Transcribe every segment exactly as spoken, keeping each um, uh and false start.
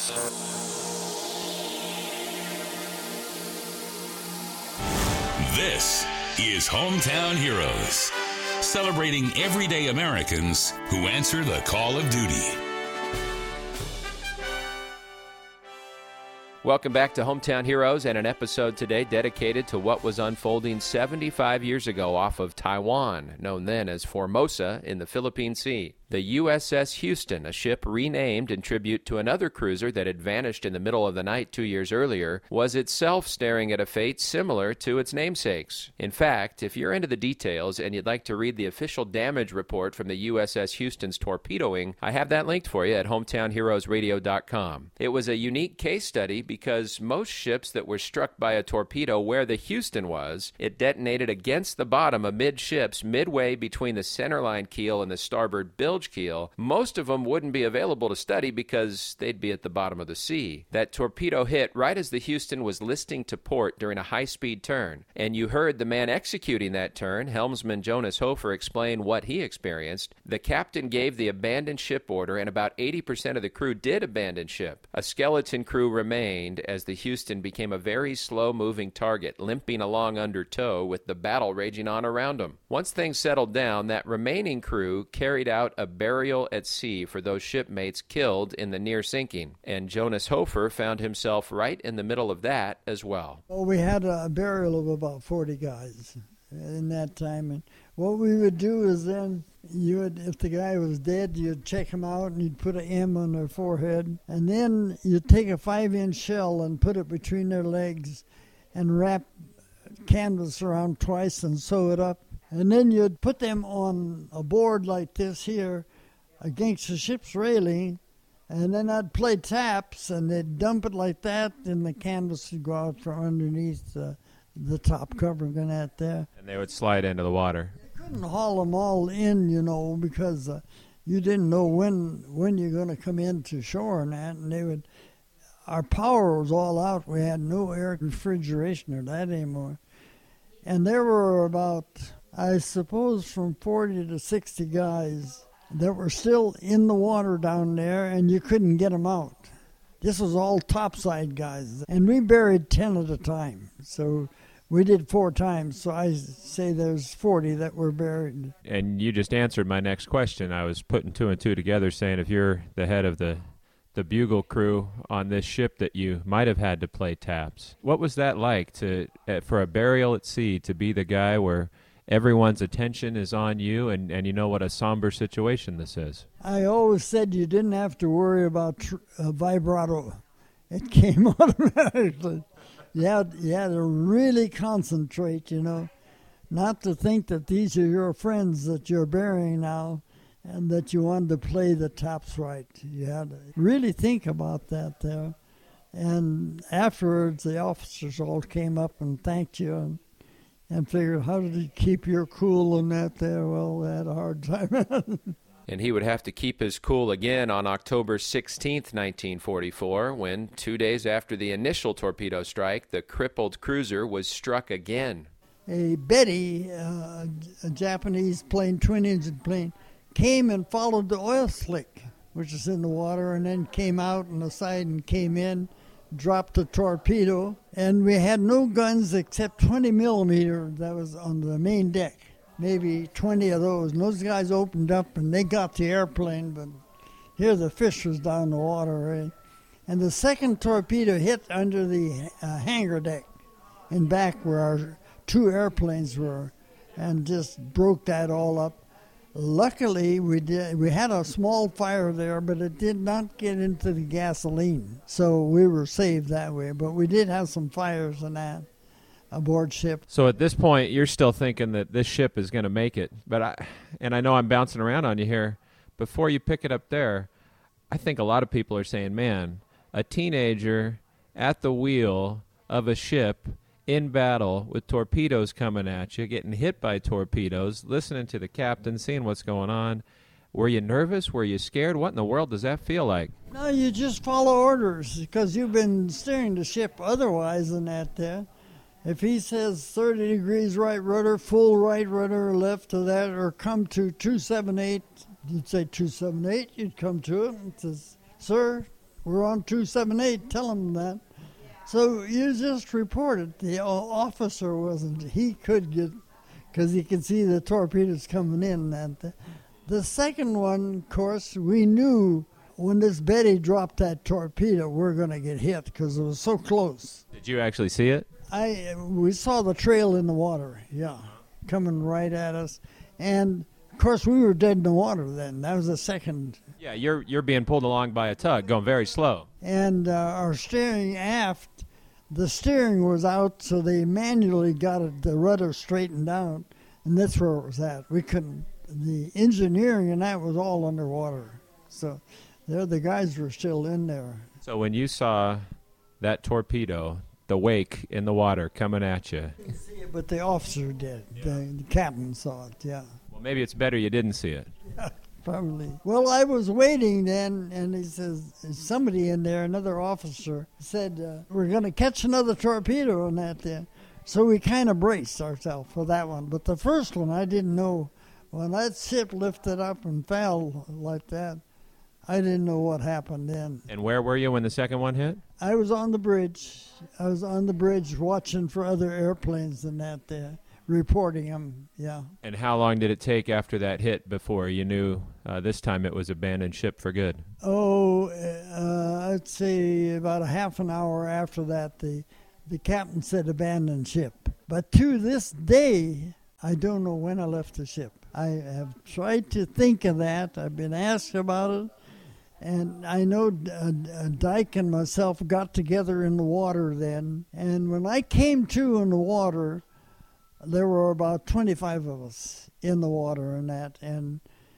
This is Hometown Heroes, celebrating everyday Americans who answer the call of duty. Welcome back to Hometown Heroes and an episode today dedicated to what was unfolding seventy-five years ago off of Taiwan, known then as Formosa in the Philippine Sea. The U S S Houston, a ship renamed in tribute to another cruiser that had vanished in the middle of the night two years earlier, was itself staring at a fate similar to its namesakes. In fact, if you're into the details and you'd like to read the official damage report from the U S S Houston's torpedoing, I have that linked for you at hometown heroes radio dot com. It was a unique case study because most ships that were struck by a torpedo where the Houston was, it detonated against the bottom amidships midway between the centerline keel and the starboard bilge keel. Most of them wouldn't be available to study because they'd be at the bottom of the sea. That torpedo hit right as the Houston was listing to port during a high-speed turn, and you heard the man executing that turn, helmsman Jonas Hofer, explain what he experienced. The captain gave the abandon ship order, and about eighty percent of the crew did abandon ship. A skeleton crew remained as the Houston became a very slow-moving target, limping along under tow with the battle raging on around them. Once things settled down, that remaining crew carried out a burial at sea for those shipmates killed in the near sinking, and Jonas Hofer found himself right in the middle of that as well. Well, we had a burial of about forty guys in that time, and what we would do is then you would, if the guy was dead, you'd check him out and you'd put an M on their forehead, and then you'd take a five-inch shell and put it between their legs and wrap canvas around twice and sew it up. And then you'd put them on a board like this here against the ship's railing, and then I'd play taps, and they'd dump it like that, and the canvas would go out from underneath the, the top covering and that there. And they would slide into the water. You couldn't haul them all in, you know, because uh, you didn't know when when you're going to come into shore and that, and they would. Our power was all out. We had no air refrigeration or that anymore. And there were about, I suppose, from forty to sixty guys that were still in the water down there, and you couldn't get them out. This was all topside guys, and we buried ten at a time. So we did four times, so I say there's forty that were buried. And you just answered my next question. I was putting two and two together, saying if you're the head of the the bugle crew on this ship that you might have had to play taps. What was that like to uh, for a burial at sea, to be the guy where everyone's attention is on you, and, and you know what a somber situation this is? I always said you didn't have to worry about tr- uh, vibrato. It came automatically. You had, you had to really concentrate, you know, not to think that these are your friends that you're burying now, and that you wanted to play the taps right. You had to really think about that there. And afterwards, the officers all came up and thanked you and, and figured, how did you keep your cool and that there? Well, they had a hard time. And he would have to keep his cool again on October sixteenth, nineteen forty-four, when, two days after the initial torpedo strike, the crippled cruiser was struck again. A Betty, uh, a Japanese plane, twin-engine plane, came and followed the oil slick, which is in the water, and then came out on the side and came in, dropped the torpedo, and we had no guns except twenty millimeter that was on the main deck, maybe twenty of those. And those guys opened up, and they got the airplane, but here the fish was down the water, right? And the second torpedo hit under the uh, hangar deck and back where our two airplanes were, and just broke that all up. Luckily, we did. We had a small fire there, but it did not get into the gasoline, so we were saved that way. But we did have some fires and that aboard ship. So at this point, you're still thinking that this ship is going to make it. But I, and I know I'm bouncing around on you here. Before you pick it up there, I think a lot of people are saying, man, a teenager at the wheel of a ship in battle with torpedoes coming at you, getting hit by torpedoes, listening to the captain, seeing what's going on. Were you nervous? Were you scared? What in the world does that feel like? No, you just follow orders because you've been steering the ship otherwise than that there. If he says thirty degrees right rudder, full right rudder, left to that, or come to two seven eight, you'd say two seven eight, you'd come to it and says, sir, we're on two seventy-eight, tell them that. So you just report it. The officer wasn't, he could get, because he could see the torpedoes coming in. And the, the second one, of course, we knew when this Betty dropped that torpedo, we're going to get hit because it was so close. Did you actually see it? I We saw the trail in the water, yeah, coming right at us. And, of course, we were dead in the water then. That was the second. Yeah, you're you're being pulled along by a tug, going very slow. And uh, our steering aft, the steering was out, so they manually got it, the rudder straightened out, and that's where it was at. We couldn't, the engineering and that was all underwater. So there, the guys were still in there. So when you saw that torpedo, the wake in the water coming at you. I didn't see it, but the officer did. Yeah. The, the captain saw it, yeah. Well, maybe it's better you didn't see it. Yeah, probably. Well, I was waiting then, and he says, somebody in there, another officer, said, uh, we're going to catch another torpedo on that there. So we kind of braced ourselves for that one. But the first one, I didn't know. When that ship lifted up and fell like that, I didn't know what happened then. And where were you when the second one hit? I was on the bridge. I was on the bridge watching for other airplanes and that there, reporting them, yeah. And how long did it take after that hit before you knew uh, this time it was abandoned ship for good? Oh, uh, I'd say about a half an hour after that, the, the captain said abandoned ship. But to this day, I don't know when I left the ship. I have tried to think of that. I've been asked about it. And I know uh, Dyke and myself got together in the water then. And when I came to in the water, there were about twenty-five of us in the water and that. And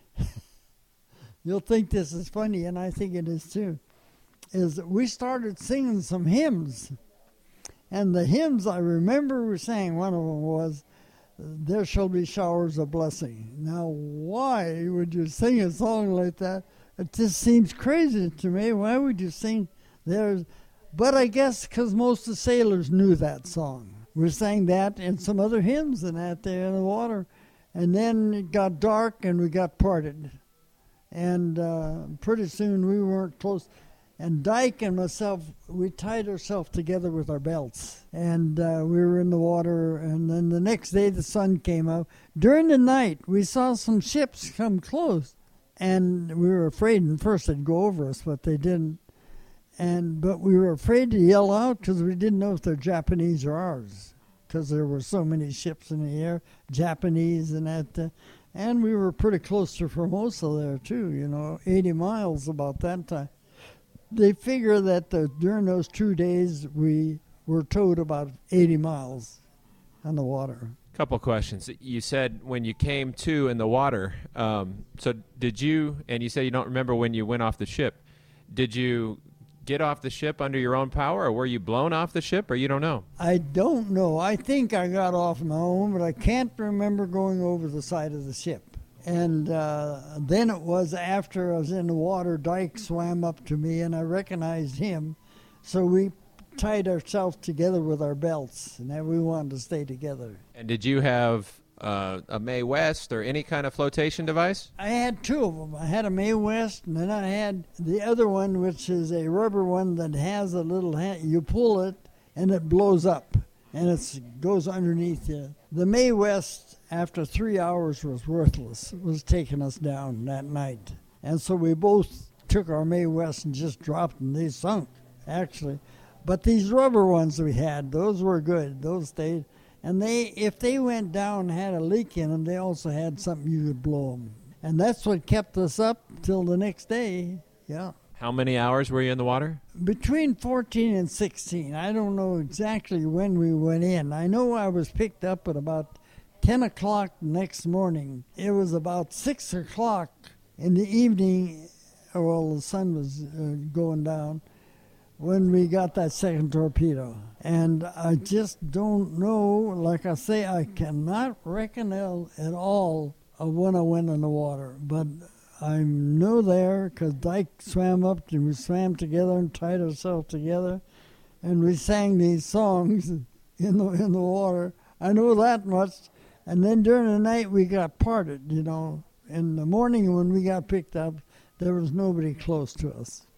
you'll think this is funny, and I think it is too, is that we started singing some hymns. And the hymns I remember we sang, one of them was, "There shall be showers of blessing." Now, why would you sing a song like that? It just seems crazy to me. Why would you sing there? But I guess because most of the sailors knew that song. We sang that and some other hymns and that there in the water. And then it got dark and we got parted. And uh, pretty soon we weren't close. And Dyke and myself, we tied ourselves together with our belts. And uh, we were in the water. And then the next day the sun came up. During the night, we saw some ships come close. And we were afraid, and first they'd go over us, but they didn't. And But we were afraid to yell out because we didn't know if they're Japanese or ours, because there were so many ships in the air, Japanese and that. Uh, and we were pretty close to Formosa there, too, you know, eighty miles about that time. They figure that the, during those two days, we were towed about eighty miles on the water. Couple questions. You said when you came to in the water, um, so did you, and you said you don't remember when you went off the ship, did you get off the ship under your own power, or were you blown off the ship, or you don't know? I don't know. I think I got off my own, but I can't remember going over the side of the ship. And uh, then it was after I was in the water, Dyke swam up to me, and I recognized him, so we tied ourselves together with our belts, and then we wanted to stay together. And did you have uh, a Mae West or any kind of flotation device? I had two of them. I had a Mae West, and then I had the other one, which is a rubber one that has a little hand. You pull it, and it blows up, and it goes underneath you. The Mae West, after three hours, was worthless. It was taking us down that night. And so we both took our Mae West and just dropped them. They sunk, actually. But these rubber ones we had, those were good. Those stayed. And they, if they went down and had a leak in them, they also had something you could blow them. And that's what kept us up till the next day, yeah. How many hours were you in the water? Between fourteen and sixteen. I don't know exactly when we went in. I know I was picked up at about ten o'clock the next morning. It was about six o'clock in the evening, well, the sun was uh, going down, when we got that second torpedo. And I just don't know, like I say, I cannot recollect at all of when I went in the water. But I know there, because Dyke swam up and we swam together and tied ourselves together. And we sang these songs in the, in the water. I know that much. And then during the night we got parted, you know. In the morning when we got picked up, there was nobody close to us.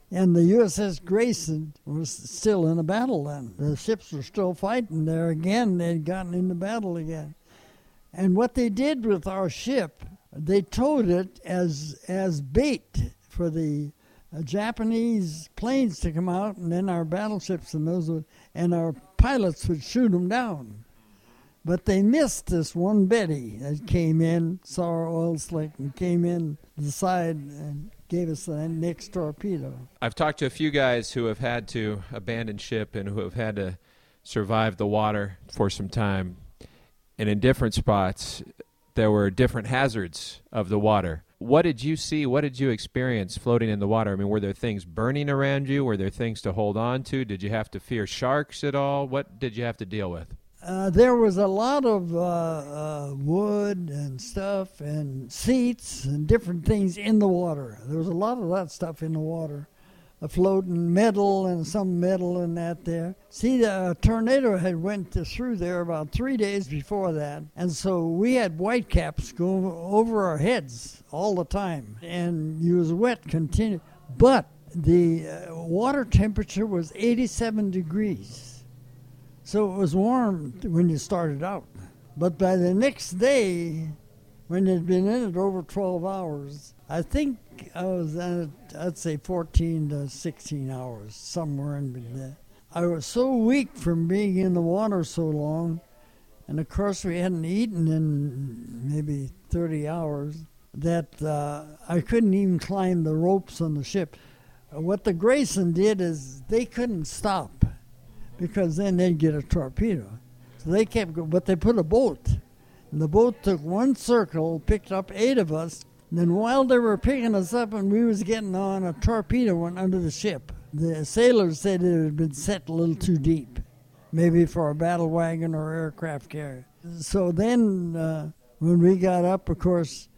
And the U S S Grayson was still in a battle then. The ships were still fighting there again. They'd gotten into battle again. And what they did with our ship, they towed it as as bait for the uh, Japanese planes to come out, and then our battleships and those would, and our pilots would shoot them down. But they missed this one Betty that came in, saw our oil slick, and came in the side and gave us the next torpedo. I've talked to a few guys who have had to abandon ship and who have had to survive the water for some time. And in different spots, there were different hazards of the water. What did you see? What did you experience floating in the water? I mean, were there things burning around you? Were there things to hold on to? Did you have to fear sharks at all? What did you have to deal with? Uh, there was a lot of uh, uh, wood and stuff and seats and different things in the water. There was a lot of that stuff in the water. A floating metal and some metal and that there. See, the uh, tornado had went to, through there about three days before that. And so we had whitecaps go over our heads all the time. And you was wet continue. But the uh, water temperature was eighty-seven degrees. So it was warm when you started out. But by the next day, when you'd been in it over twelve hours, I think I was in it, I'd say fourteen to sixteen hours, somewhere in there. I was so weak from being in the water so long, and of course we hadn't eaten in maybe thirty hours, that uh, I couldn't even climb the ropes on the ship. Uh, what the Grayson did is they couldn't stop, because then they'd get a torpedo. So they kept going, but they put a boat. And the boat took one circle, picked up eight of us, and then while they were picking us up and we was getting on, a torpedo went under the ship. The sailors said it had been set a little too deep, maybe for a battle wagon or aircraft carrier. So then uh, when we got up, of course,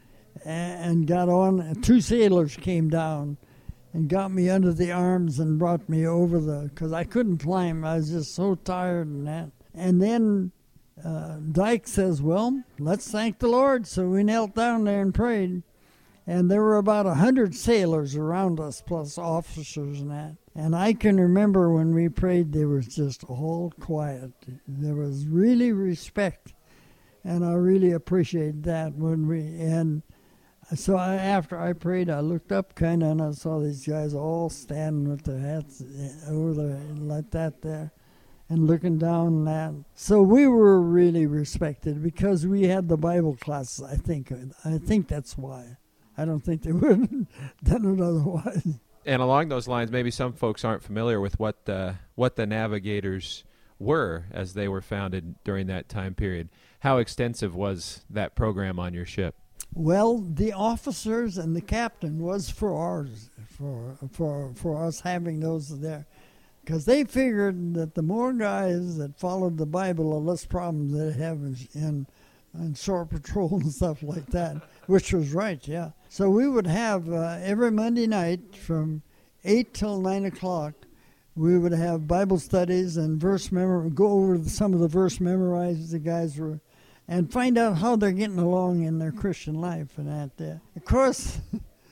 and got on, two sailors came down and got me under the arms and brought me over the, because I couldn't climb. I was just so tired and that. And then uh, Dyke says, well, let's thank the Lord. So we knelt down there and prayed. And there were about a hundred sailors around us, plus officers and that. And I can remember when we prayed, they were just all quiet. There was really respect. And I really appreciate that when we, and so I, after I prayed, I looked up kind of, and I saw these guys all standing with their hats over there like that there, and looking down and that. So we were really respected because we had the Bible classes, I think. I think that's why. I don't think they would have done it otherwise. And along those lines, maybe some folks aren't familiar with what the, what the Navigators were as they were founded during that time period. How extensive was that program on your ship? Well, the officers and the captain was for ours, for for for us having those there, because they figured that the more guys that followed the Bible, the less problems they have in, in, in shore patrol and stuff like that, which was right, yeah. So we would have uh, every Monday night from eight till nine o'clock, we would have Bible studies and verse memor go over some of the verse memorized the guys were, and find out how they're getting along in their Christian life and that there. Of course,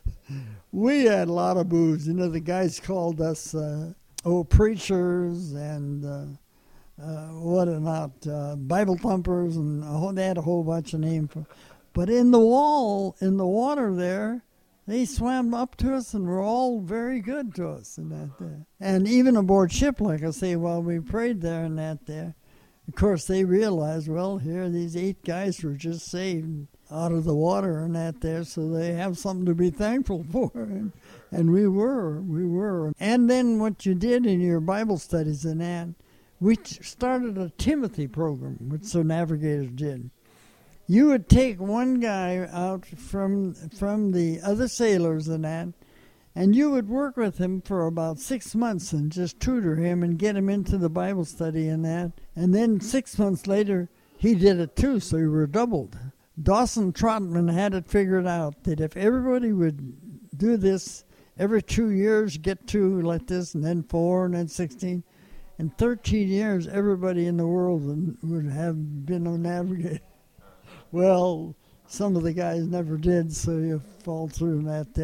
we had a lot of booze. You know, the guys called us, uh, oh, preachers and uh, uh, what not, uh, Bible thumpers, and a whole, they had a whole bunch of names. For, but in the wall, in the water there, they swam up to us and were all very good to us and that there. And even aboard ship, like I say, while we prayed there and that there, of course, they realized, well, here these eight guys were just saved out of the water and that there, so they have something to be thankful for. And, and we were, we were. And then what you did in your Bible studies and that, we started a Timothy program, which the Navigators did. You would take one guy out from from the other sailors and that, and you would work with him for about six months and just tutor him and get him into the Bible study and that. And then six months later, he did it too, so you were doubled. Dawson Trotman had it figured out that if everybody would do this every two years, get two like this, and then four, and then sixteen, in thirteen years, everybody in the world would, would have been a navigator. Well, some of the guys never did, so you fall through that there.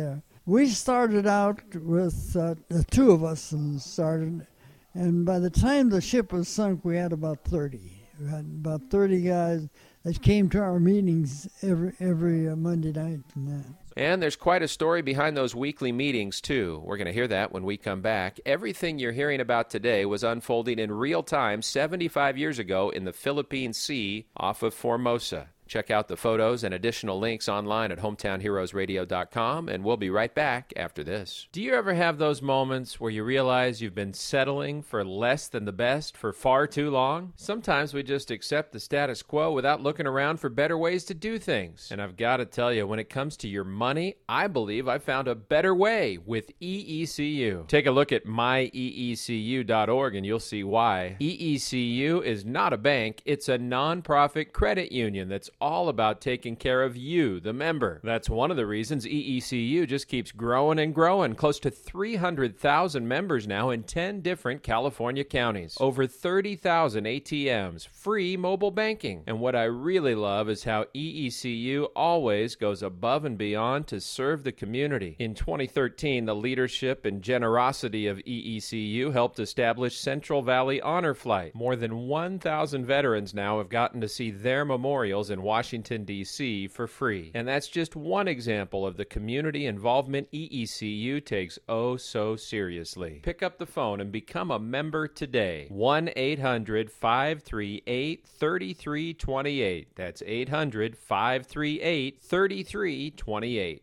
We started out with uh, the two of us and started, and by the time the ship was sunk, we had about thirty. We had about thirty guys that came to our meetings every every uh, Monday night and that. And there's quite a story behind those weekly meetings, too. We're going to hear that when we come back. Everything you're hearing about today was unfolding in real time seventy-five years ago in the Philippine Sea off of Formosa. Check out the photos and additional links online at hometown heroes radio dot com, and we'll be right back after this. Do you ever have those moments where you realize you've been settling for less than the best for far too long? Sometimes we just accept the status quo without looking around for better ways to do things. And I've got to tell you, when it comes to your money, I believe I found a better way with E E C U. Take a look at my e e c u dot org and you'll see why. E E C U is not a bank, it's a nonprofit credit union that's all about taking care of you, the member. That's one of the reasons E E C U just keeps growing and growing. Close to three hundred thousand members now in ten different California counties. Over thirty thousand A T Ms, free mobile banking. And what I really love is how E E C U always goes above and beyond to serve the community. In twenty thirteen, the leadership and generosity of E E C U helped establish Central Valley Honor Flight. More than one thousand veterans now have gotten to see their memorials in Washington, D C for free. And that's just one example of the community involvement E E C U takes oh so seriously. Pick up the phone and become a member today. one eight hundred five three eight three three two eight. That's eight hundred five three eight three three two eight.